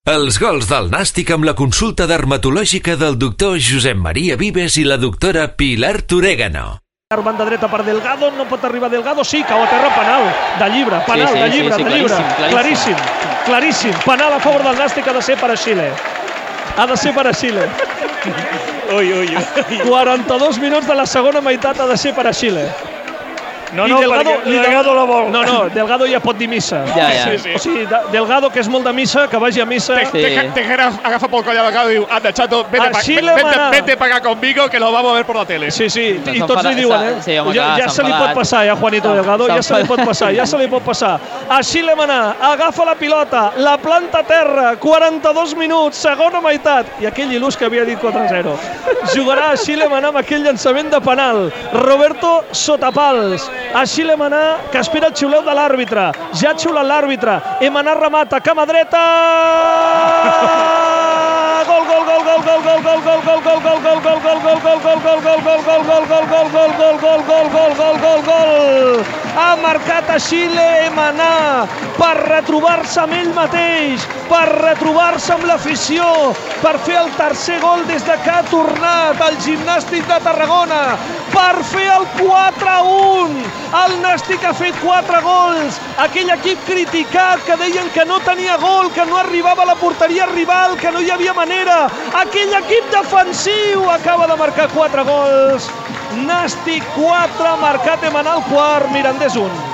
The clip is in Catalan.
Els gols del Nàstic amb la consulta dermatològica del doctor Josep Maria Vives i la doctora Pilar Torégano. Banda dreta per Delgado, no pot arribar Delgado, sí, cau a terra, penal, de llibre, penal, de llibre, claríssim, penal a favor del Nàstic, ha de ser per a Xile. Ui. 42 minuts de la segona meitat ha de ser per a Xile. No, Delgado la vol. No, Delgado ja pot dir missa. Ja. O sigui, Delgado, que és molt de missa, que vagi a missa. Tejera agafa pel coll a Delgado i diu, anda, chato, vete para acá conmigo, que lo vamos a ver por la tele. Sí, i tots li diuen, ja se li pot passar, Juanito Delgado, ja se li pot passar. Així l'hem anar, agafa la pilota, la planta a terra, 42 minuts, segona meitat. I aquell il·lus que havia dit 4-0. Jugarà així l'hem anar amb aquell llançament de penal. Roberto Sotapals. Així l'hem anar, que espera el xiuleu de l'àrbitre. Ja ha xiulat l'àrbitre. Hem anar remata, cama dreta. Gol. Ha marcat a Xile, hem anar per retrobar-se amb ell mateix, per retrobar-se amb l'afició, per fer el tercer gol des de que ha tornat al Gimnàstic de Tarragona, per fer el 4-1. El Nàstic ha fet 4 gols. Aquell equip criticat que deien que no tenia gol, que no arribava a la porteria rival, que no hi havia manera. Aquell equip defensiu acaba de marcar 4 gols. Nàstic 4, marcat Emanal quart, Mirandés 1.